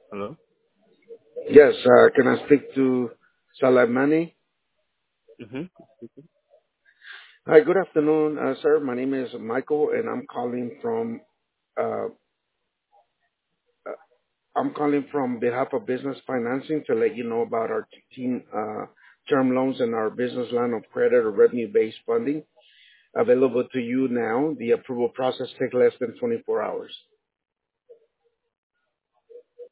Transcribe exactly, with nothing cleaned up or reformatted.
Hello? Yes, uh, can I speak to Salamani? Mm-hmm. Hi, good afternoon, uh, sir. My name is Michael, and I'm calling from uh, uh, I'm calling from behalf of Business Financing to let you know about our team uh, term loans and our business line of credit or revenue-based funding available to you now. The approval process takes less than twenty-four hours.